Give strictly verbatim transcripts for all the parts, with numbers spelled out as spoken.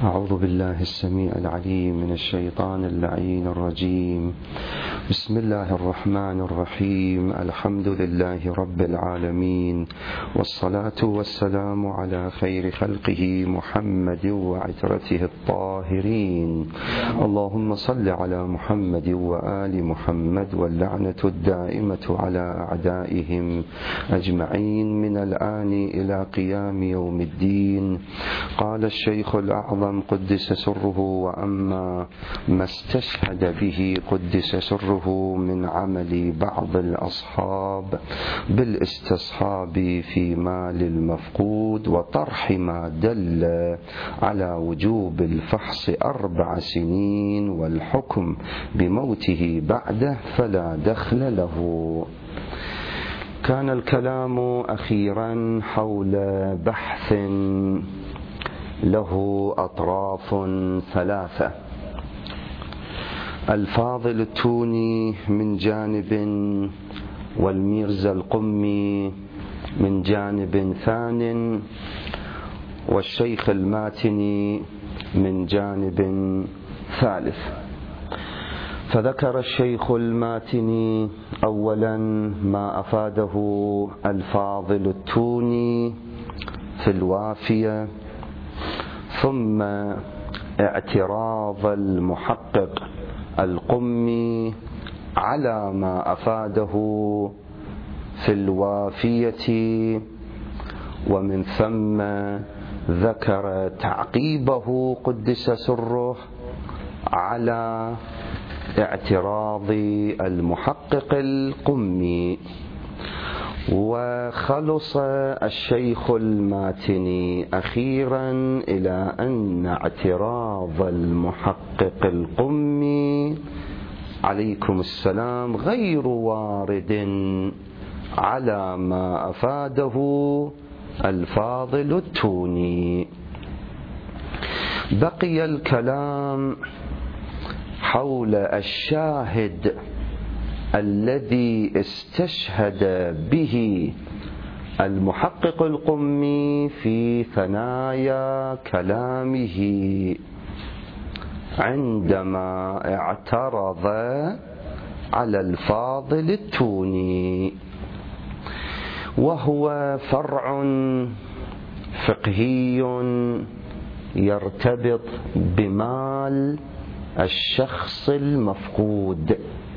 أعوذ بالله السميع العليم من الشيطان اللعين الرجيم. بسم الله الرحمن الرحيم. الحمد لله رب العالمين، والصلاة والسلام على خير خلقه محمد وعترته الطاهرين. اللهم صل على محمد وآل محمد، واللعنة الدائمة على أعدائهم أجمعين من الآن إلى قيام يوم الدين. قال الشيخ الأعظم قدس سره: وأما ما استشهد به قدس سره من عمل بعض الأصحاب بالاستصحاب في مال المفقود وطرح ما دل على وجوب الفحص أربع سنين والحكم بموته بعده فلا دخل له. كان الكلام أخيرا حول بحث له أطراف ثلاثة: الفاضل التوني من جانب، والميرزا القمي من جانب ثان، والشيخ الماتني من جانب ثالث. فذكر الشيخ الماتني أولا ما أفاده الفاضل التوني في الوافية، ثم اعتراض المحقق القمي على ما أفاده في الوافية، ومن ثم ذكر تعقيبه قدس سره على اعتراض المحقق القمي. وخلص الشيخ الماتني أخيرا إلى أن اعتراض المحقق القمي عليكم السلام غير وارد على ما أفاده الفاضل التوني. بقي الكلام حول الشاهد الذي استشهد به المحقق القمي في ثنايا كلامه عندما اعترض على الفاضل التوني، وهو فرع فقهي يرتبط بمال الشخص المفقود.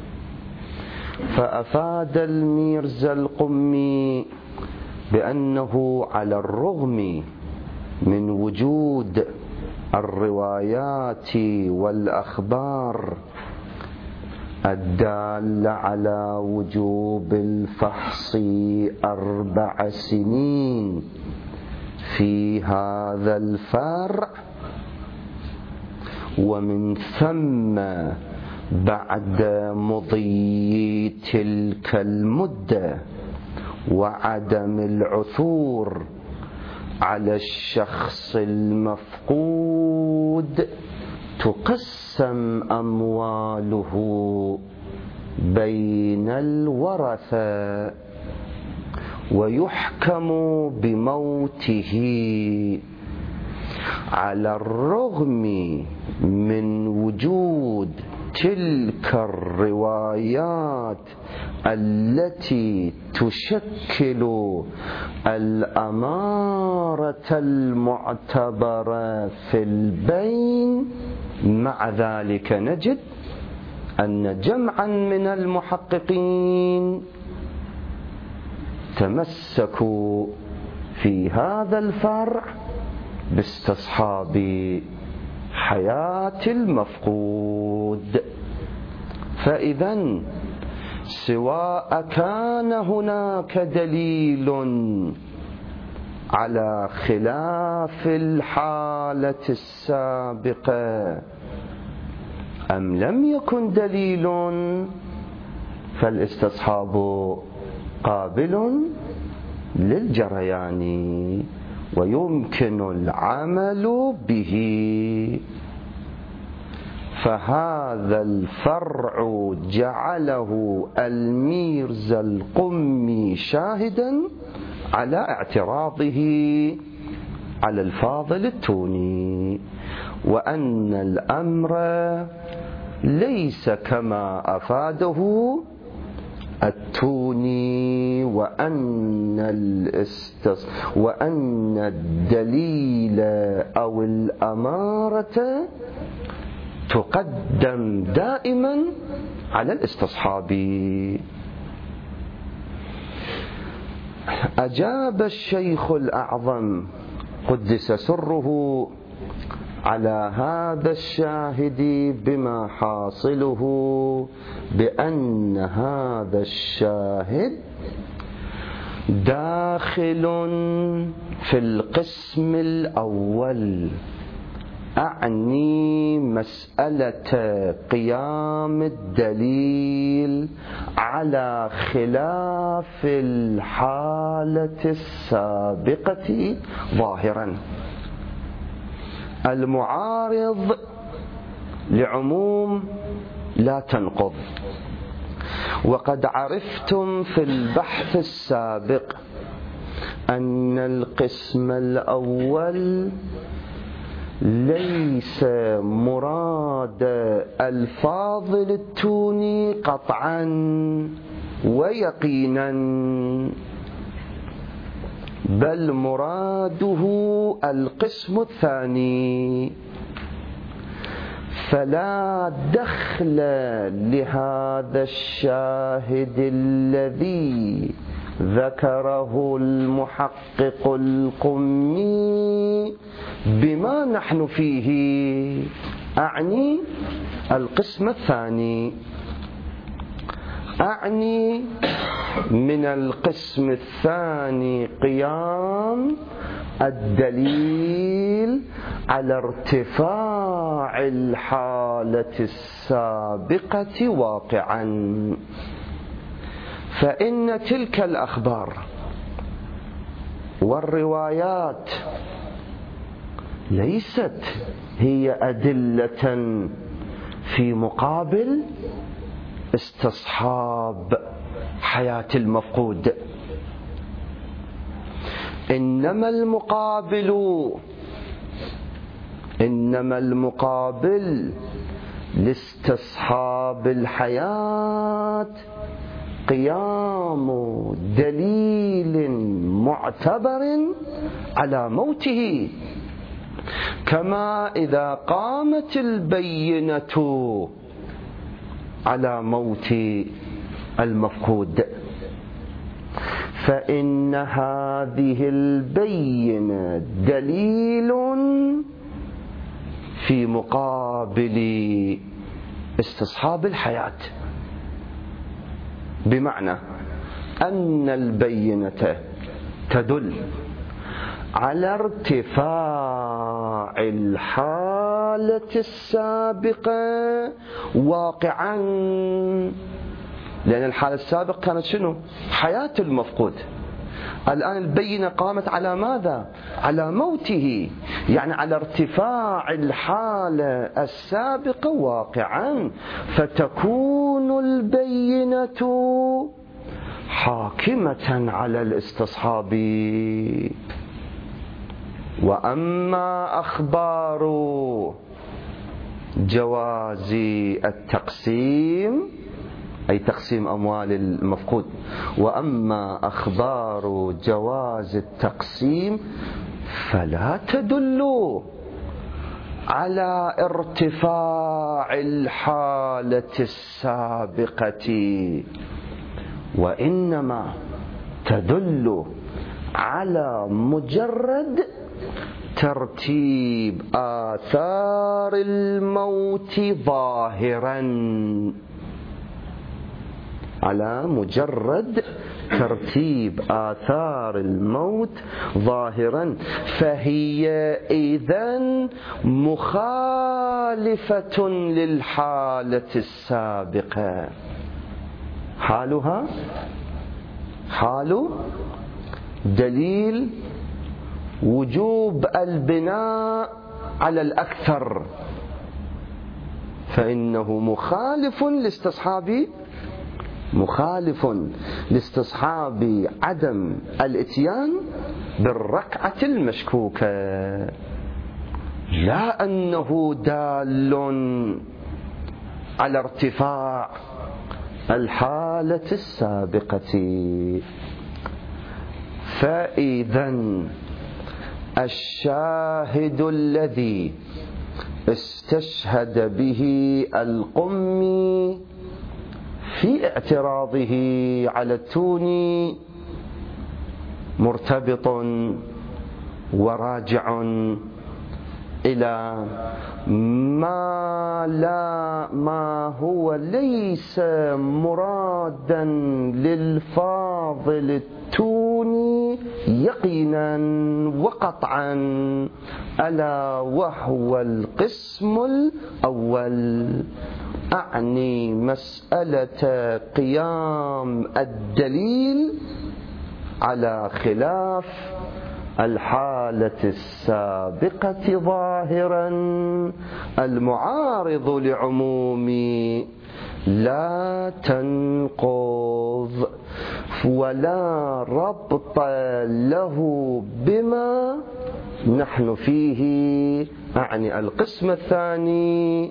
فأفاد الميرزا القمي بأنه على الرغم من وجود الروايات والأخبار الدالة على وجوب الفحص أربع سنين في هذا الفرع، ومن ثم بعد مضي تلك المدة وعدم العثور على الشخص المفقود تقسم أمواله بين الورثة ويحكم بموته، على الرغم من وجود تلك الروايات التي تشكل الأمارة المعتبرة في البين. مع ذلك نجد أن جمعا من المحققين تمسكوا في هذا الفرع باستصحاب حياة المفقود. فإذا سواء كان هناك دليل على خلاف الحالة السابقة أم لم يكن دليل، فالاستصحاب قابل للجريان ويمكن العمل به. فهذا الفرع جعله الميرزا القمي شاهدا على اعتراضه على الفاضل التوني، وأن الأمر ليس كما أفاده التوني، وأن الاستص... وأن الدليل أو الأمارة تقدم دائما على الاستصحاب. أجاب الشيخ الأعظم قدس سره على هذا الشاهد بما حاصله بأن هذا الشاهد داخل في القسم الأول، أعني مسألة قيام الدليل على خلاف الحالة السابقة ظاهرا. المعارض لعموم لا تنقض، وقد عرفتم في البحث السابق أن القسم الأول ليس مراد الفاضل التوني قطعا ويقينا، بل مراده القسم الثاني. فلا دخل لهذا الشاهد الذي ذكره المحقق القمي بما نحن فيه، أعني القسم الثاني، أعني من القسم الثاني قيام الدليل على ارتفاع الحالة السابقة واقعا. فإن تلك الأخبار والروايات ليست هي أدلة في مقابل استصحاب حياة المفقود، إنما المقابل إنما المقابل لاستصحاب الحياة قيام دليل معتبر على موته، كما إذا قامت البينة على موت المفقود، فإن هذه البينة دليل في مقابل استصحاب الحياة، بمعنى أن البينة تدل على ارتفاع الحالة السابقة واقعا، لأن الحالة السابقة كانت شنو؟ حياة المفقود. الآن البينة قامت على ماذا؟ على موته، يعني على ارتفاع الحالة السابقة واقعا، فتكون البينة حاكمة على الاستصحاب. وأما أخبار جواز التقسيم، أي تقسيم أموال المفقود، وأما أخبار جواز التقسيم فلا تدل على ارتفاع الحالة السابقة، وإنما تدل على مجرد ترتيب آثار الموت ظاهرا، على مجرد ترتيب آثار الموت ظاهرا، فهي إذن مخالفة للحالة السابقة. حالها حال دليل وجوب البناء على الأكثر، فإنه مخالف لاستصحاب مخالف لاستصحاب عدم الاتيان بالركعة المشكوكة. لا أنه دال على ارتفاع الحالة السابقة. فإذا الشاهد الذي استشهد به القمي في اعتراضه على التوني مرتبط وراجع إلى ما لا ما هو ليس مرادا للفاضل التوني يقينا وقطعا، ألا وهو القسم الأول، أعني مسألة قيام الدليل على خلاف الحالة السابقة ظاهرا المعارض لعموم لا تنقض ولا ربط له بما نحن فيه، أعني القسم الثاني.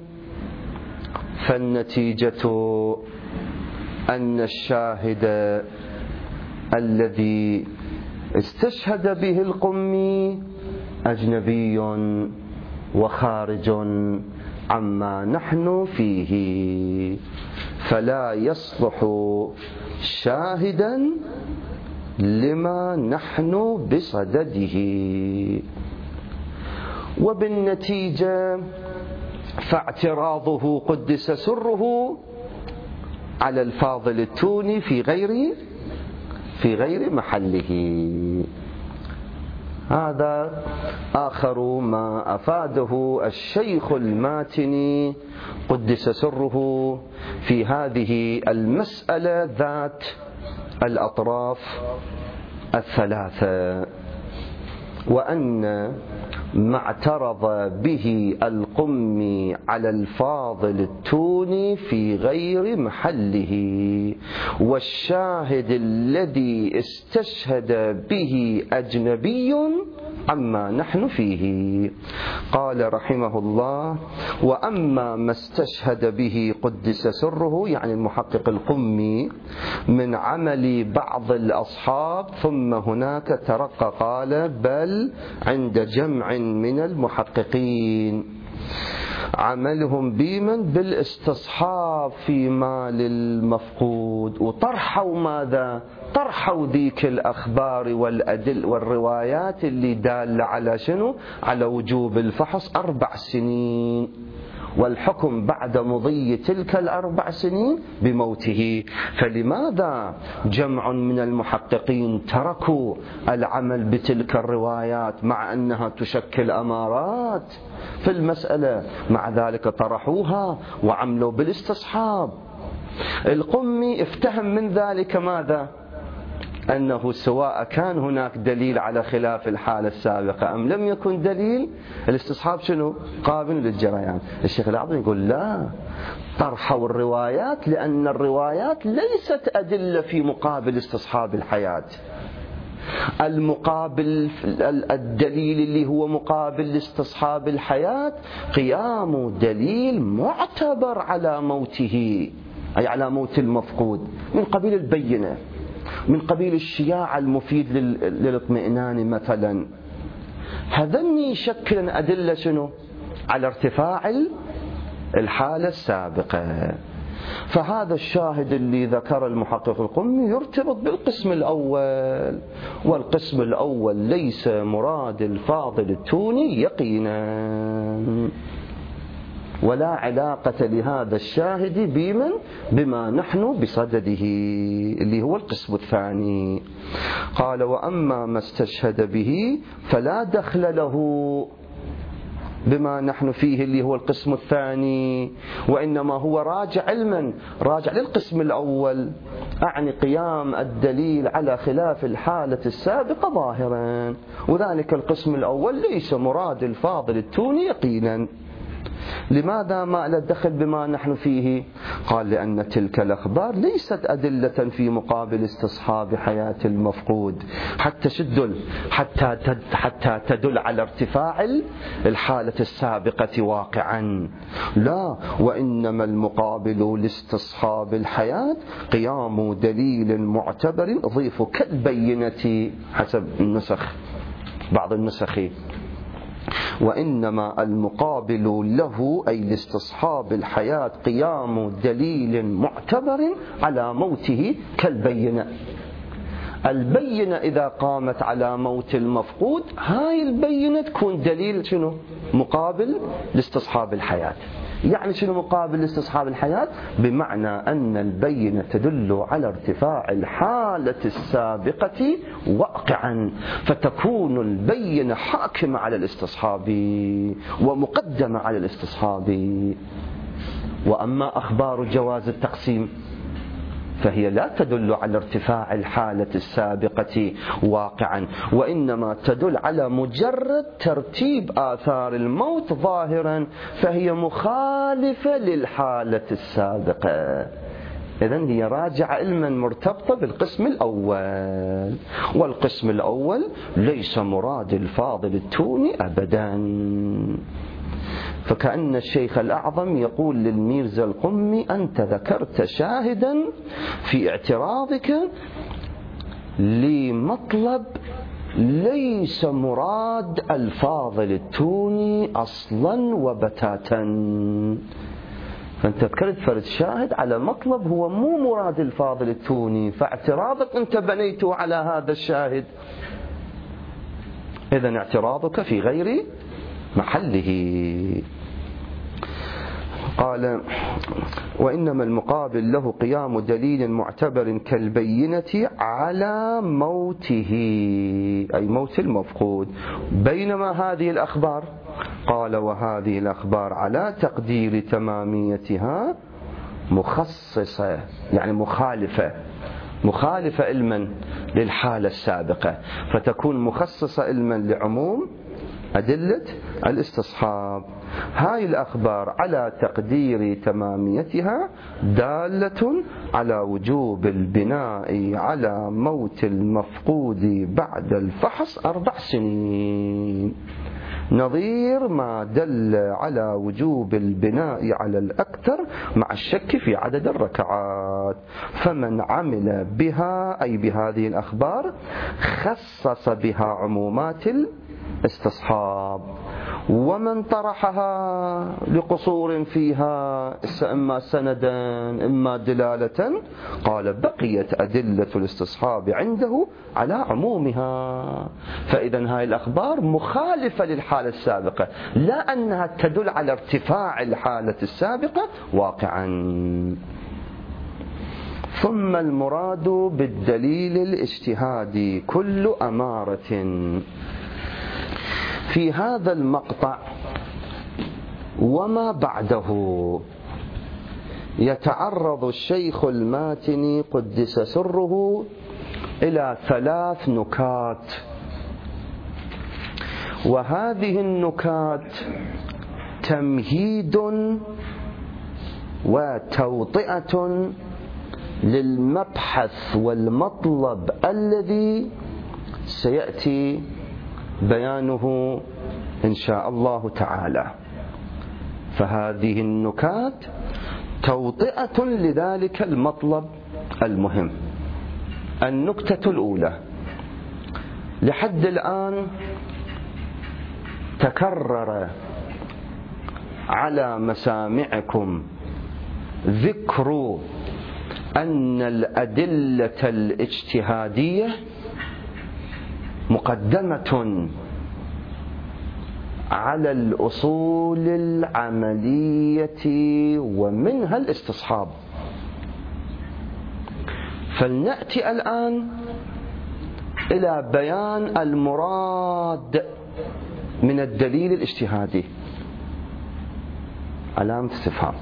فالنتيجة أن الشاهد الذي استشهد به القمي أجنبي وخارج عما نحن فيه، فلا يصلح شاهدا لما نحن بصدده. وبالنتيجة فاعتراضه قدس سره على الفاضل التوني في غير في غير محله. هذا آخر ما أفاده الشيخ الماتني قدس سره في هذه المسألة ذات الأطراف الثلاثة، وأن ما اعترض به القمي على الفاضل التوني في غير محله، والشاهد الذي استشهد به أجنبي عما نحن فيه. قال رحمه الله: وأما ما استشهد به قدس سره، يعني المحقق القمي، من عمل بعض الأصحاب، ثم هناك ترقى قال: بل عند جمع من المحققين عملهم بمن بالاستصحاب في مال المفقود، وطرحوا ماذا؟ طرحوا ذيك الأخبار والأدل والروايات اللي دالة على شنو؟ على وجوب الفحص أربع سنين، والحكم بعد مضي تلك الأربع سنين بموته. فلماذا جمع من المحققين تركوا العمل بتلك الروايات مع أنها تشكل أمارات في المسألة، مع ذلك طرحوها وعملوا بالاستصحاب؟ القمي افتهم من ذلك ماذا؟ أنه سواء كان هناك دليل على خلاف الحالة السابقة أم لم يكن دليل، الاستصحاب شنو؟ قابل للجريان. الشيخ الأعظم يقول لا، طرحوا الروايات لأن الروايات ليست أدلة في مقابل استصحاب الحياة. المقابل الدليل اللي هو مقابل لاستصحاب الحياة قيام دليل معتبر على موته، أي على موت المفقود، من قبيل البينة، من قبيل الشياع المفيد للاطمئنان مثلا. هذني يشكل أدلة شنو؟ على ارتفاع الحالة السابقة. فهذا الشاهد اللي ذكر المحقق القمي يرتبط بالقسم الأول، والقسم الأول ليس مراد الفاضل التوني يقينا، ولا علاقة لهذا الشاهد بمن بما نحن بصدده اللي هو القسم الثاني. قال: وأما ما استشهد به فلا دخل له بما نحن فيه اللي هو القسم الثاني، وإنما هو راجع علما راجع للقسم الأول، أعني قيام الدليل على خلاف الحالة السابقة ظاهرا، وذلك القسم الأول ليس مراد الفاضل التوني يقينا. لماذا ما له دخل بما نحن فيه؟ قال لأن تلك الأخبار ليست أدلة في مقابل استصحاب حياة المفقود حتى تدل حتى حتى تدل على ارتفاع الحالة السابقة واقعا، لا، وإنما المقابل لاستصحاب الحياة قيام دليل معتبر ضيف كالبينة حسب النسخ بعض النسخ، وإنما المقابل له أي لاستصحاب الحياة قيام دليل معتبر على موته كالبينة. البينة إذا قامت على موت المفقود هاي البينة تكون دليل شنو؟ مقابل لاستصحاب الحياة. يعني شنو مقابل لاستصحاب الحياة؟ بمعنى أن البينة تدل على ارتفاع الحالة السابقة واقعا، فتكون البينة حاكمة على الاستصحاب ومقدمة على الاستصحاب. وأما أخبار جواز التقسيم فهي لا تدل على ارتفاع الحالة السابقة واقعا، وإنما تدل على مجرد ترتيب آثار الموت ظاهرا، فهي مخالفة للحالة السابقة. إذن هي راجعة علما مرتبطة بالقسم الأول، والقسم الأول ليس مراد الفاضل التوني أبدا. فكأن الشيخ الأعظم يقول للميرزا القمي: أنت ذكرت شاهدا في اعتراضك لمطلب ليس مراد الفاضل التوني أصلا وبتاتا. فأنت ذكرت فرد شاهد على مطلب هو مو مراد الفاضل التوني، فاعتراضك أنت بنيته على هذا الشاهد. إذن اعتراضك في غير محله. قال: وإنما المقابل له قيام دليل معتبر كالبينة على موته أي موت المفقود، بينما هذه الأخبار، قال: وهذه الأخبار على تقدير تماميتها مخصصة، يعني مخالفة مخالفة علما للحالة السابقة، فتكون مخصصة علما لعموم أدلة الاستصحاب. هاي الأخبار على تقدير تماميتها دالة على وجوب البناء على موت المفقود بعد الفحص أربع سنين، نظير ما دل على وجوب البناء على الأكثر مع الشك في عدد الركعات. فمن عمل بها أي بهذه الأخبار خصص بها عمومات الاستصحاب، ومن طرحها لقصور فيها إما سندا إما دلالة قال بقيت أدلة الاستصحاب عنده على عمومها. فإذا هاي الأخبار مخالفة للحالة السابقة، لا أنها تدل على ارتفاع الحالة السابقة واقعا. ثم المراد بالدليل الاجتهادي كل أمارة. في هذا المقطع وما بعده يتعرض الشيخ الماتني قدس سره إلى ثلاث نكات، وهذه النكات تمهيد وتوطئة للمبحث والمطلب الذي سيأتي بيانه إن شاء الله تعالى. فهذه النكات توطئة لذلك المطلب المهم. النكتة الأولى: لحد الآن تكرر على مسامعكم ذكر أن الأدلة الاجتهادية مقدمة على الأصول العملية ومنها الاستصحاب. فلنأتي الآن إلى بيان المراد من الدليل الاجتهادي. علامة استفهام.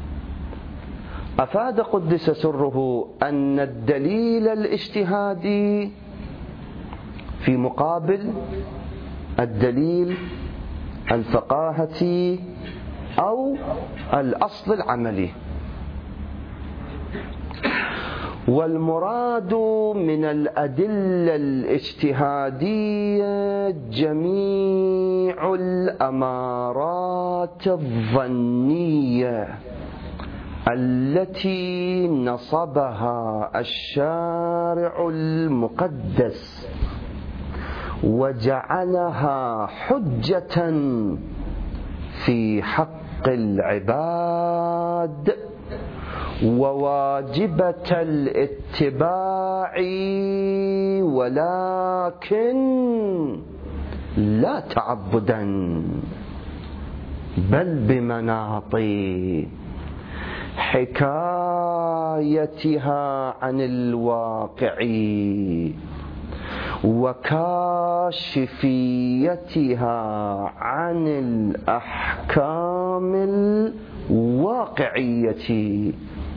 أفاد قدس سره أن الدليل الاجتهادي في مقابل الدليل الفقاهة أو الأصل العملي. والمراد من الأدلة الاجتهادية جميع الأمارات الظنية التي نصبها الشارع المقدس وجعلها حجة في حق العباد وواجبة الاتباع، ولكن لا تعبدا بل بمناط حكايتها عن الواقع وكاشفيتها عن الأحكام الواقعية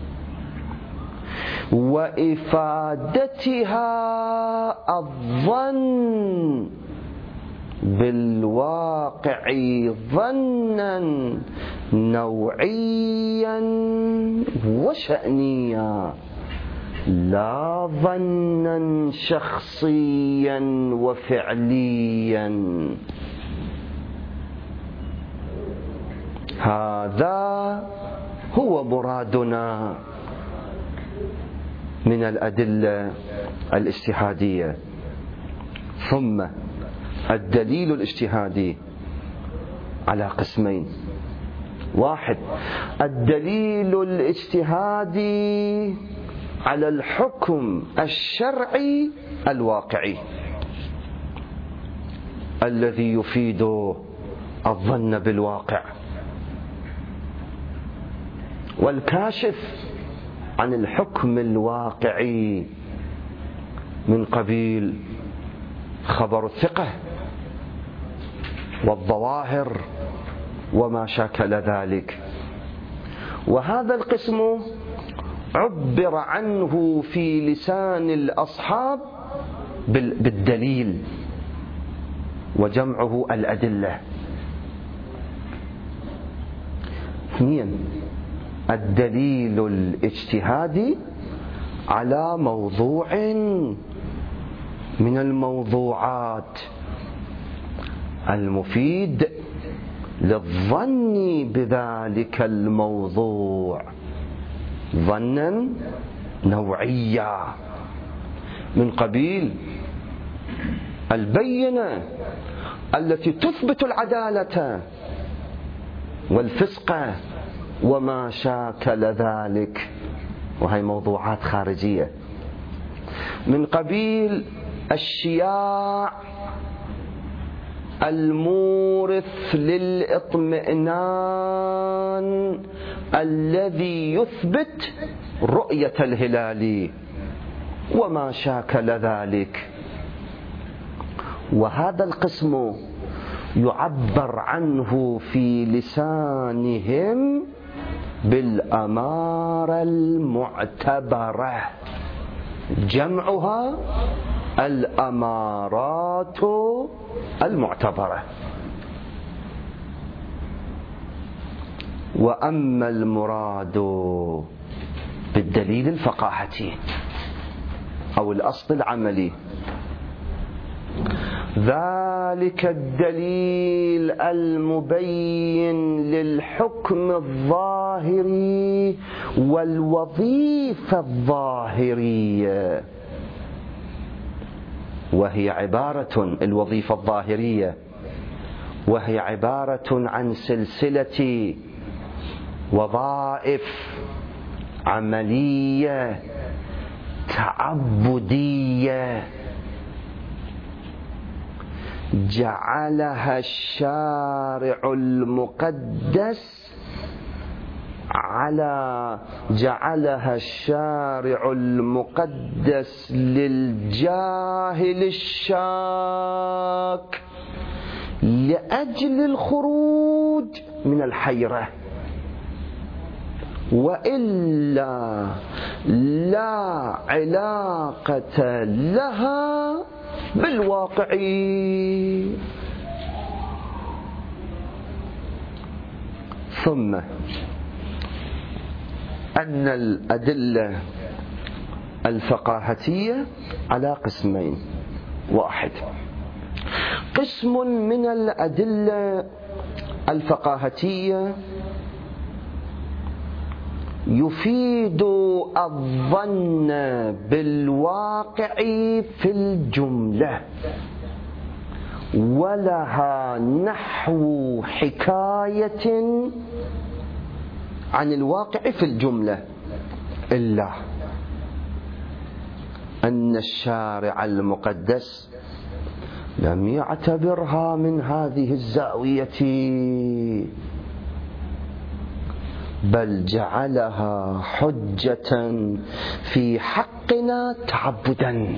وإفادتها الظن بالواقع ظنا نوعيا وشأنيا، لا ظنا شخصيا وفعليا. هذا هو مرادنا من الأدلة الاجتهادية. ثم الدليل الاجتهادي على قسمين: واحد، الدليل الاجتهادي على الحكم الشرعي الواقعي الذي يفيد الظن بالواقع، والكاشف عن الحكم الواقعي من قبيل خبر الثقة والظواهر وما شاكل ذلك. وهذا القسم عبر عنه في لسان الأصحاب بالدليل، وجمعه الأدلة. اثنين، الدليل الاجتهادي على موضوع من الموضوعات المفيد للظن بذلك الموضوع ظنا نوعيا من قبيل البينة التي تثبت العدالة والفسق وما شاكل ذلك، وهي موضوعات خارجية. من قبيل الشياع المورث للإطمئنان الذي يثبت رؤية الهلال وما شاكل ذلك. وهذا القسم يعبر عنه في لسانهم بالأمارة المعتبرة، جمعها الأمارات المعتبرة. وأما المراد بالدليل الفقاهي أو الأصل العملي، ذلك الدليل المبين للحكم الظاهري والوظيفة الظاهرية، وهي عبارة الوظيفة الظاهرية وهي عبارة عن سلسلة وظائف عملية تعبدية جعلها الشارع المقدس على جعلها الشارع المقدس للجاهل الشاك لأجل الخروج من الحيرة، وإلا لا علاقة لها بالواقع. ثم أن الأدلة الفقاهتية على قسمين. واحد، قسم من الأدلة الفقاهتية يفيد الظن بالواقع في الجملة ولها نحو حكاية عن الواقع في الجملة، إلا أن الشارع المقدس لم يعتبرها من هذه الزاوية، بل جعلها حجة في حقنا تعبدا.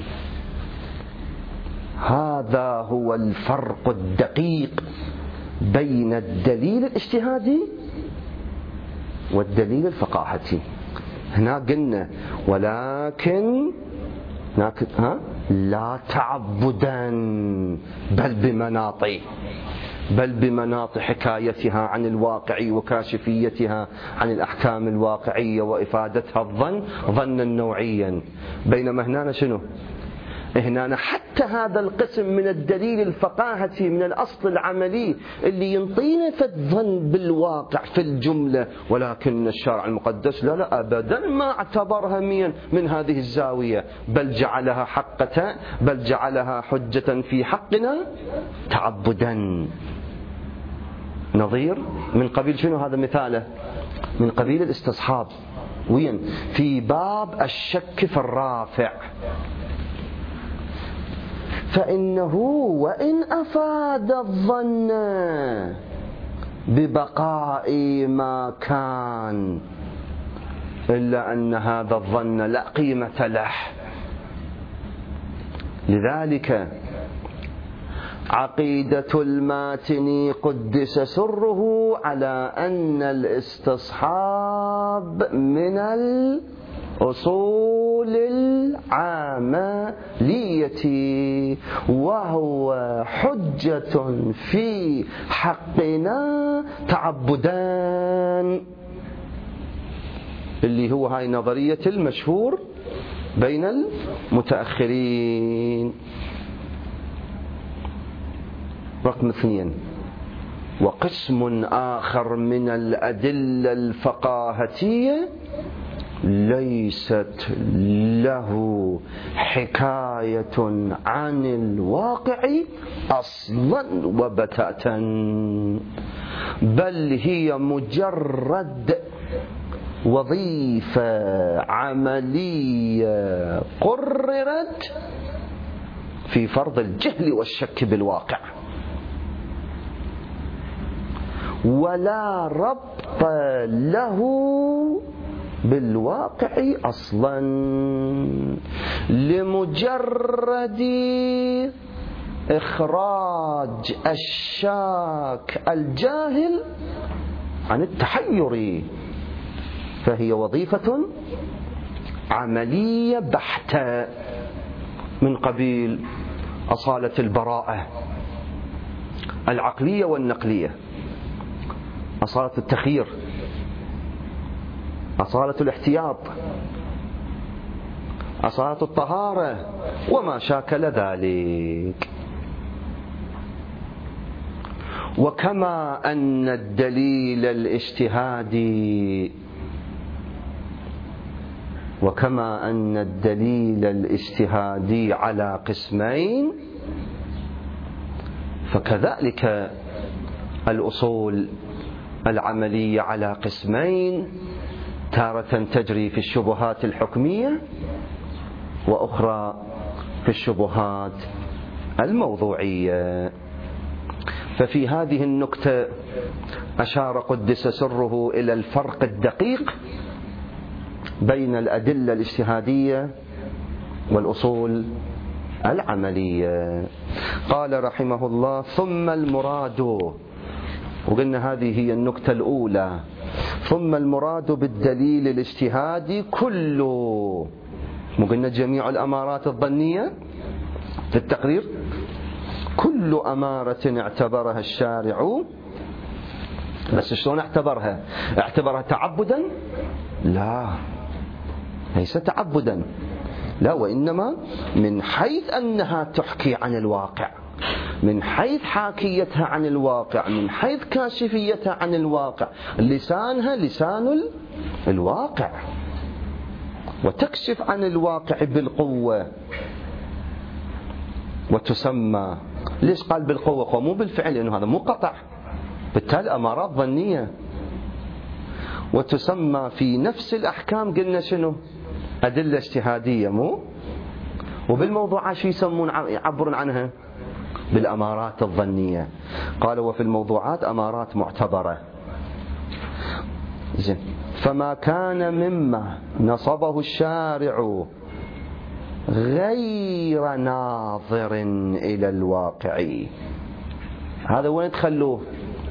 هذا هو الفرق الدقيق بين الدليل الاجتهادي والدليل الفقاهتي. هنا قلنا ولكن ها لا تعبدا بل بمناط بل بمناط حكايتها عن الواقع وكاشفيتها عن الأحكام الواقعية وإفادتها الظن ظنا نوعيا. بينما هنا شنو؟ هنا حتى هذا القسم من الدليل الفقاهتي من الأصل العملي اللي ينطينا فالظن بالواقع في الجملة، ولكن الشارع المقدس لا لا أبدا ما اعتبرها من, من هذه الزاوية، بل جعلها حقة بل جعلها حجة في حقنا تعبدا. نظير من قبيل شنو هذا مثاله؟ من قبيل الاستصحاب. وين؟ في باب الشك في الرافع، فإنه وإن أفاد الظن ببقاء ما كان إلا أن هذا الظن لا قيمة له. لذلك عقيدة الماتني قدس سره على أن الاستصحاب من الأصول العملية وهو حجة في حقنا تعبدان، اللي هو هاي نظرية المشهور بين المتأخرين. رقم اثنين، وقسم آخر من الأدلة الفقاهتية ليست له حكاية عن الواقع أصلا وبتاتا، بل هي مجرد وظيفة عملية قررت في فرض الجهل والشك بالواقع، ولا ربط له بالواقع أصلا، لمجرد إخراج الشاك الجاهل عن التحير. فهي وظيفة عملية بحتة من قبيل أصالة البراءة العقلية والنقلية، أصالة التخيير، أصالة الاحتياط، أصالة الطهارة وما شاكل ذلك. وكما أن الدليل الاجتهادي وكما أن الدليل الاجتهادي على قسمين، فكذلك الأصول العملية على قسمين، تارة تجري في الشبهات الحكمية وأخرى في الشبهات الموضوعية. ففي هذه النكتة أشار قدس سره إلى الفرق الدقيق بين الأدلة الاجتهادية والأصول العملية. قال رحمه الله: ثم المراد، وقلنا هذه هي النكتة الأولى، ثم المراد بالدليل الاجتهادي كله، وقلنا جميع الأمارات الظنية في التقرير، كل أمارة اعتبرها الشارع بس شلون اعتبرها؟ اعتبرها تعبدا؟ لا، ليس تعبدا، لا، وإنما من حيث أنها تحكي عن الواقع، من حيث حاكيتها عن الواقع، من حيث كاشفيتها عن الواقع، لسانها لسان الواقع، وتكشف عن الواقع بالقوة. وتسمى، ليش قال بالقوة مو بالفعل؟ لأنه هذا مو قطع، بالتالي أمارات ظنية. وتسمى في نفس الأحكام قلنا شنو؟ أدلة اجتهادية، مو؟ وبالموضوعات شو يسمون يعبرون عنها؟ بالأمارات الظنية. قال وفي الموضوعات أمارات معتبرة. زين، فما كان مما نصبه الشارع غير ناظر إلى الواقع، هذا وين تخلوه؟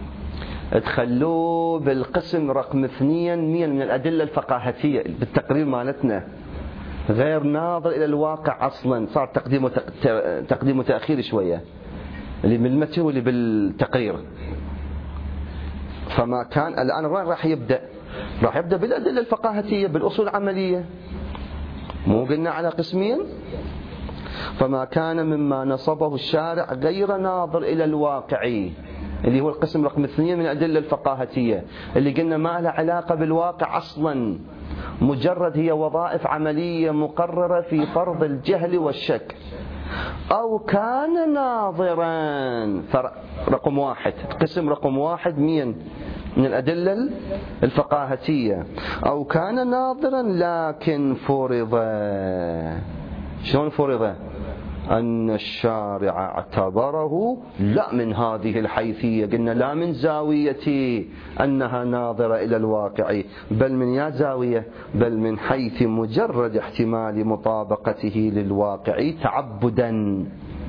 تخلوه بالقسم رقم اثنين من الأدلة الفقاهتية بالتقرير مالتنا. غير ناظر إلى الواقع أصلا صار تقديم تقديم وتأخير شوية، اللي بالمتن واللي بالتقرير. فما كان الآن راح يبدأ راح يبدأ بالأدلة الفقاهتية بالأصول العملية، مو قلنا على قسمين؟ فما كان مما نصبه الشارع غير ناظر إلى الواقع، اللي هو القسم رقم اثنين من الأدلة الفقاهتية، اللي قلنا ما لها علاقة بالواقع أصلا، مجرد هي وظائف عملية مقررة في فرض الجهل والشك. أو كان ناظرا، رقم واحد، قسم رقم واحد مين من الأدلة الفقاهتية. أو كان ناظرا لكن فرض. شلون فرض؟ أن الشارع اعتبره لا من هذه الحيثية، قلنا لا من زاوية أنها ناظرة إلى الواقع، بل من يا زاوية بل من حيث مجرد احتمال مطابقته للواقع تعبدا.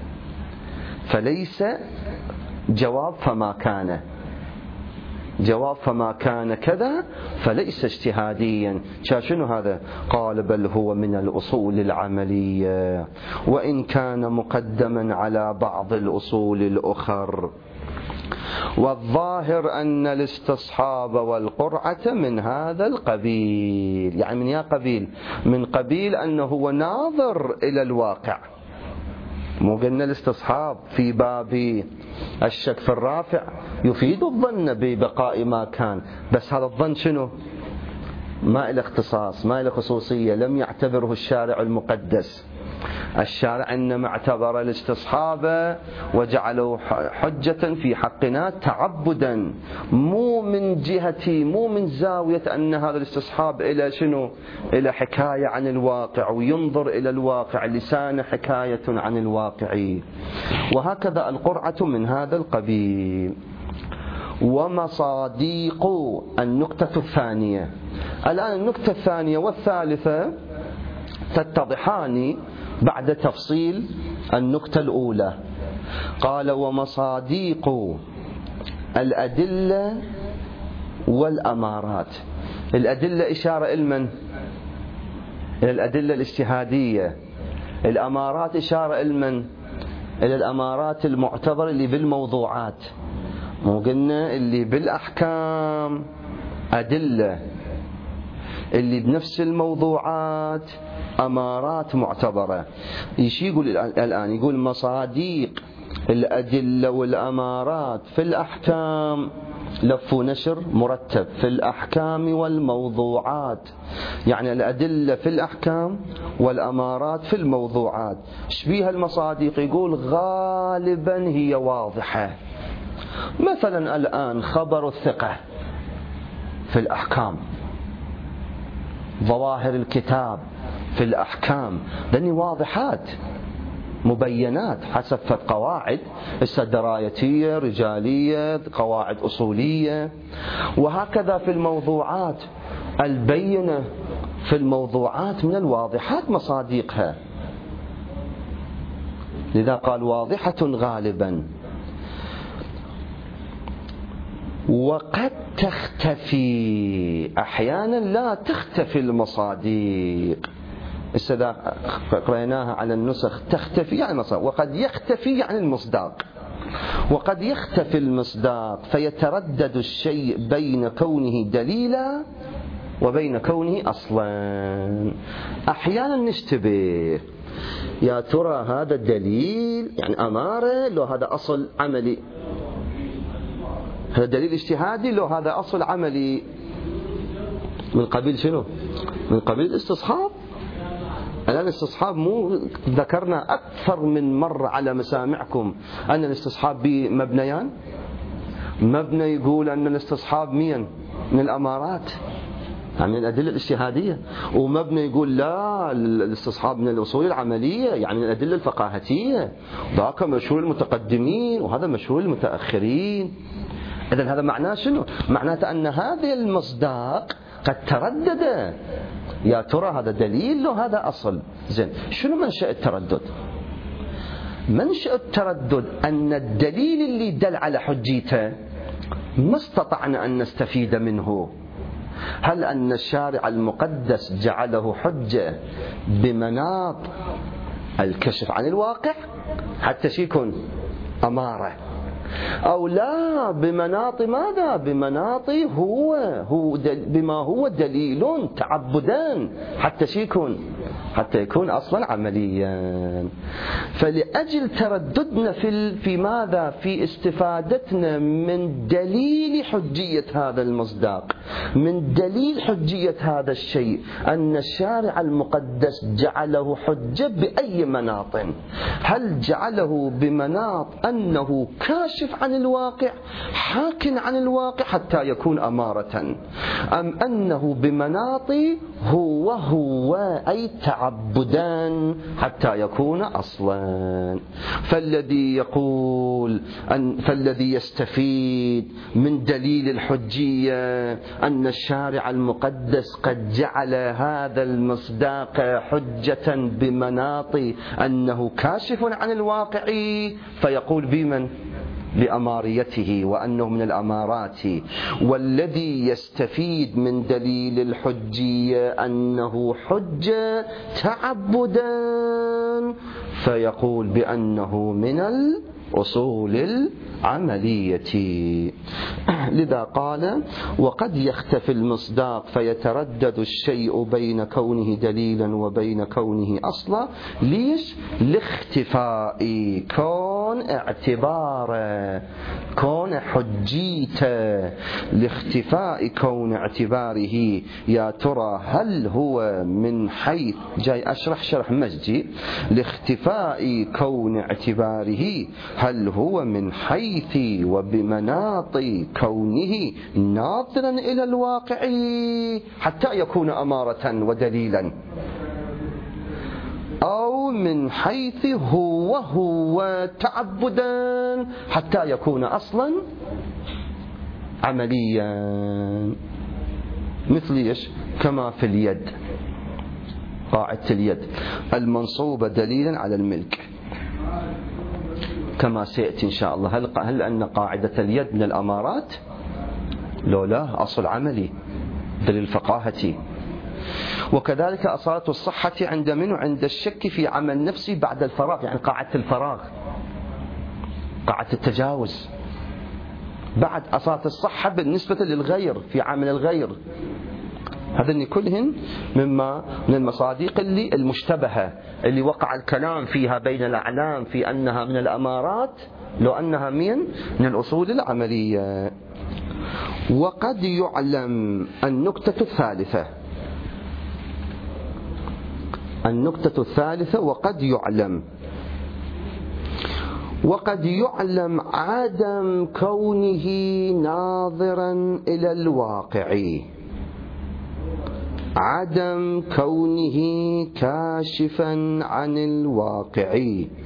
فليس جواب فما كان، جواب فما كان كذا فليس اجتهاديا. شنو هذا؟ قال بل هو من الأصول العملية، وإن كان مقدما على بعض الأصول الأخر. والظاهر أن الاستصحاب والقرعة من هذا القبيل، يعني من يا قبيل؟ من قبيل أنه هو ناظر إلى الواقع. مو قلنا الاستصحاب في باب الشك في الرافع يفيد الظن ببقاء ما كان، بس هذا الظن شنو؟ ما إلى اختصاص، ما إلى خصوصية، لم يعتبره الشارع المقدس. الشارع إنما اعتبر الاستصحاب وجعله حجة في حقنا تعبدا، مو من جهة مو من زاوية أن هذا الاستصحاب إلى شنو؟ إلى حكاية عن الواقع، وينظر إلى الواقع لسان حكاية عن الواقع. وهكذا القرعة من هذا القبيل. ومصاديق النقطة الثانية. الآن النقطة الثانية والثالثة تتضحان بعد تفصيل النقطة الأولى. قال ومصاديق الأدلة والأمارات. الأدلة إشارة إلى من؟ إلى الأدلة الاجتهادية. الأمارات إشارة إلى من؟ إلى الأمارات المعتبرة اللي بالموضوعات. مو قلنا اللي بالأحكام أدلة، اللي بنفس الموضوعات أمارات معتبرة. يشي يقول الآن؟ يقول مصاديق الأدلة والأمارات في الأحكام، لف ونشر مرتب، في الأحكام والموضوعات، يعني الأدلة في الأحكام والأمارات في الموضوعات. شبيها المصاديق؟ يقول غالبا هي واضحة. مثلا الآن خبر الثقة في الأحكام، ظواهر الكتاب في الأحكام، لأني واضحات مبينات حسب قواعد الدرايتية، رجالية، قواعد أصولية. وهكذا في الموضوعات، البينة في الموضوعات من الواضحات مصاديقها، لذا قال واضحة غالبا. وقد تختفي أحيانا، لا تختفي المصاديق. إذا قرأناها على النسخ تختفي يعني مصادق، وقد يختفي يعني المصداق. وقد يختفي المصداق فيتردد الشيء بين كونه دليلا وبين كونه أصلا. أحيانا نشتبه، يا ترى هذا دليل يعني أمارة لو هذا أصل عملي، هذا دليل اجتهادي لو هذا أصل عملي. من قبيل شنو؟ من قبيل الاستصحاب. الآن الاستصحاب مو ذكرنا أكثر من مرة على مسامعكم أن الاستصحاب بمبنيان، مبنى يقول أن الاستصحاب مين من الأمارات يعني من الأدلة الاجتهادية، ومبنى يقول لا الاستصحاب من الأصول العملية يعني من الأدلة الفقاهتية، ذاك مشهور المتقدمين وهذا مشهور المتأخرين. إذن هذا معناه شنو؟ معناته أن هذا المصداق قد تردد، يا ترى هذا دليل لو هذا أصل. زين، شنو منشأ التردد؟ منشأ التردد أن الدليل اللي دل على حجيته ما استطعنا أن نستفيد منه. هل أن الشارع المقدس جعله حجة بمناط الكشف عن الواقع حتى شيكون أمارة، أو لا بمناط ماذا؟ بمناط هو هو بما هو دليل تعبدان حتى شيكون حتى يكون أصلا عمليا. فلأجل ترددنا في في ماذا؟ في استفادتنا من دليل حجية هذا المصداق، من دليل حجية هذا الشيء، أن الشارع المقدس جعله حجة بأي مناط. هل جعله بمناط أنه كاشف عن الواقع حاك عن الواقع حتى يكون أمارة، أم أنه بمناط هو هو أي تعبدان حتى يكون أصلا؟ فالذي يقول أن فالذي يستفيد من دليل الحجية أن الشارع المقدس قد جعل هذا المصداق حجة بمناط أنه كاشف عن الواقع، فيقول بمن؟ بأماريته وأنه من الأمارات. والذي يستفيد من دليل الحجية أنه حجة تعبدا فيقول بأنه من الأصول العملية. لذا قال وقد يختفي المصداق فيتردد الشيء بين كونه دليلا وبين كونه أصلا. ليش؟ لاختفاء كون اعتباره، كون حجيته، لاختفاء كون اعتباره. يا ترى هل هو من حيث جاي أشرح شرح مجدي، لاختفاء كون اعتباره هل هو من حيث وبمناط كونه ناظرا إلى الواقع حتى يكون أمارة ودليلا، أو من حيث هو هو تعبدا حتى يكون أصلا عمليا. مثل إيش؟ كما في اليد، قاعدة اليد المنصوبة دليلا على الملك كما سيأتي إن شاء الله. هل, هل أن قاعدة اليد من الأمارات؟ لو لا، أصل عملي دليل فقاهتي. وكذلك أصالة الصحة عند من؟ عند الشك في عمل نفسي بعد الفراغ، يعني قاعدة الفراغ، قاعدة التجاوز بعد أصالة الصحة بالنسبة للغير في عمل الغير. هذين كلهن مما من المصادق اللي المشتبهة اللي وقع الكلام فيها بين الأعلام في أنها من الأمارات لو أنها من من الأصول العملية. وقد يعلم النكتة الثالثة، النكتة الثالثة وقد يعلم وقد يعلم عدم كونه ناظرا إلى الواقع، عدم كونه كاشفا عن الواقع،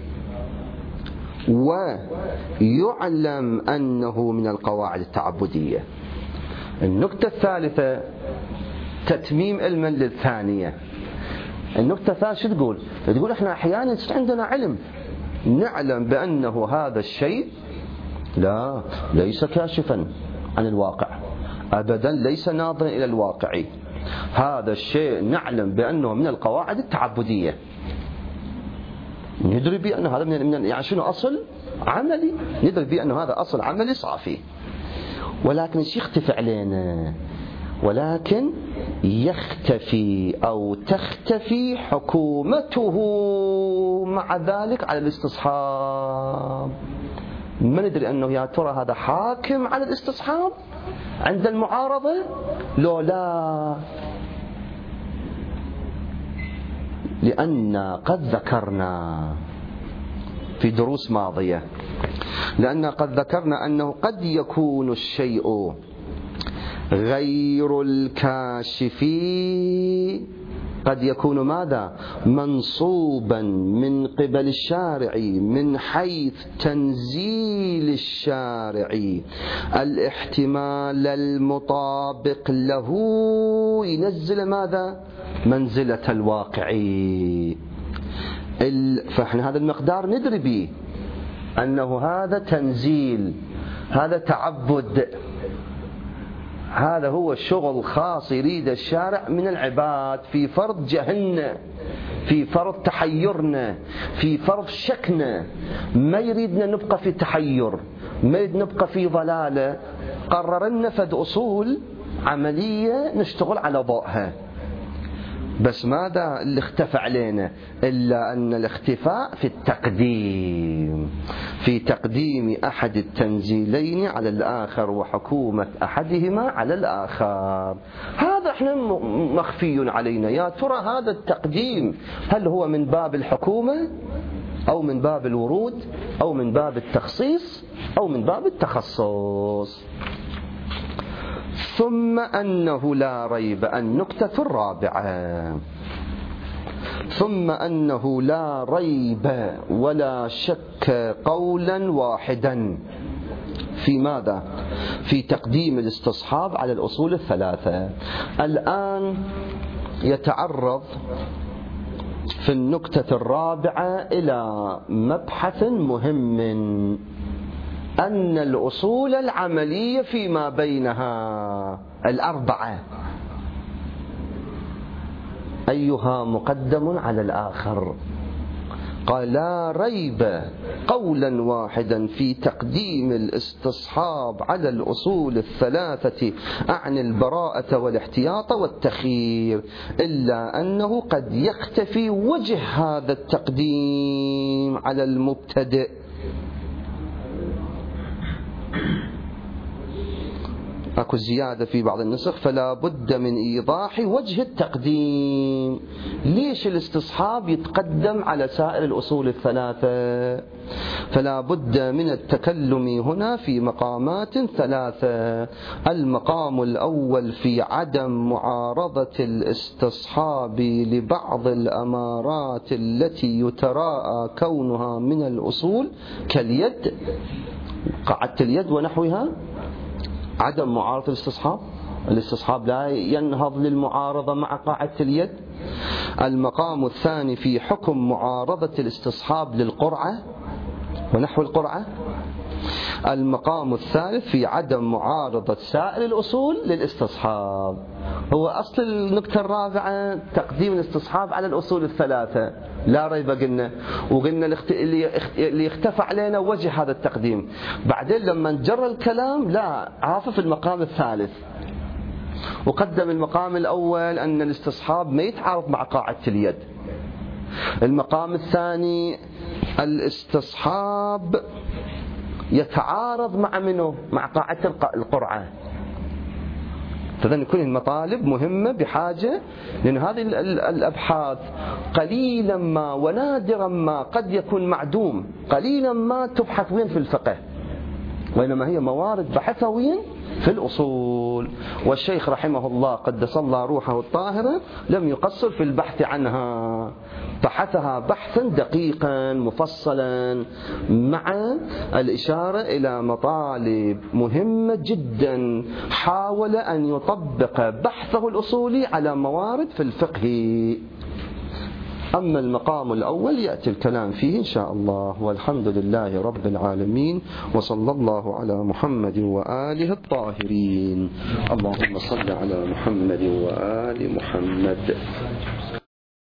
ويعلم أنه من القواعد التعبدية. النكتة الثالثة تتميم علما للثانية. النكتة الثالثة شو تقول؟ تقول احنا أحيانا عندنا علم نعلم بأنه هذا الشيء لا ليس كاشفا عن الواقع أبدا، ليس ناظرا إلى الواقع، هذا الشيء نعلم بأنه من القواعد التعبدية، ندري بأن هذا من يعني شنو أصل عملي ندرك بأنه هذا أصل عملي صافي، ولكن ايش يختفي علينا؟ ولكن يختفي أو تختفي حكومته مع ذلك على الاستصحاب. ما ندري أنه يا ترى هذا حاكم على الاستصحاب عند المعارضة لو لا، لأن قد ذكرنا في دروس ماضية لأن قد ذكرنا أنه قد يكون الشيء غير الكاشف، قد يكون ماذا؟ منصوبا من قبل الشارع من حيث تنزيل الشارع الاحتمال المطابق له، ينزل ماذا؟ منزلة الواقعي. فإحنا هذا المقدار ندري به أنه هذا تنزيل، هذا تعبد، هذا هو الشغل خاص يريد الشارع من العباد في فرض جهلنا، في فرض تحيرنا، في فرض شكنا. ما يريدنا نبقى في تحير، ما يريد نبقى في ضلالة. قررنا فد أصول عملية نشتغل على ضوءها، بس ماذا اللي اختفى علينا؟ إلا أن الاختفاء في التقديم، في تقديم أحد التنزيلين على الآخر وحكومة أحدهما على الآخر. هذا احنا مخفي علينا. يا ترى هذا التقديم هل هو من باب الحكومة أو من باب الورود أو من باب التخصيص أو من باب التخصص؟ ثم أنه لا ريب، النكتة الرابعة، ثم أنه لا ريب ولا شك قولا واحدا في ماذا؟ في تقديم الاستصحاب على الأصول الثلاثة. الآن يتعرض في النكتة الرابعة إلى مبحث مهم، أن الأصول العملية فيما بينها الأربعة أيها مقدم على الآخر؟ قال لا ريب قولا واحدا في تقديم الاستصحاب على الأصول الثلاثة عن البراءة والاحتياط والتخيير، إلا أنه قد يختفي وجه هذا التقديم على المبتدئ. أكو زيادة في بعض النسخ، فلا بد من إيضاح وجه التقديم. ليش الاستصحاب يتقدم على سائر الأصول الثلاثة؟ فلا بد من التكلم هنا في مقامات ثلاثة. المقام الأول في عدم معارضة الاستصحاب لبعض الأمارات التي يتراءى كونها من الأصول كاليد، قاعدة اليد ونحوها، عدم معارضة الاستصحاب، الاستصحاب لا ينهض للمعارضة مع قاعدة اليد. المقام الثاني في حكم معارضة الاستصحاب للقرعة ونحو القرعة. المقام الثالث في عدم معارضة سائر الأصول للاستصحاب. هو أصل النكتة الرابعة تقديم الاستصحاب على الأصول الثلاثة، لا ريب قلنا، وقلنا اللي اختفى علينا وجه هذا التقديم. بعدين لما نجر الكلام لا عاف في المقام الثالث، وقدم المقام الأول أن الاستصحاب ما يتعارض مع قاعدة اليد. المقام الثاني الاستصحاب يتعارض مع منه؟ مع قاعدة القرعة. فإذن كل المطالب مهمة بحاجة، لأن هذه الأبحاث قليلا ما ونادرا ما قد يكون معدوم، قليلا ما تبحث وين في الفقه، وإنما هي موارد بحثها وين في الأصول. والشيخ رحمه الله قدس الله روحه الطاهرة لم يقصر في البحث عنها، بحثها بحثا دقيقا مفصلا مع الإشارة إلى مطالب مهمة جدا، حاول أن يطبق بحثه الأصولي على موارد في الفقه. أما المقام الأول يأتي الكلام فيه إن شاء الله، والحمد لله رب العالمين، وصلى الله على محمد وآله الطاهرين. اللهم صل على محمد وآل محمد.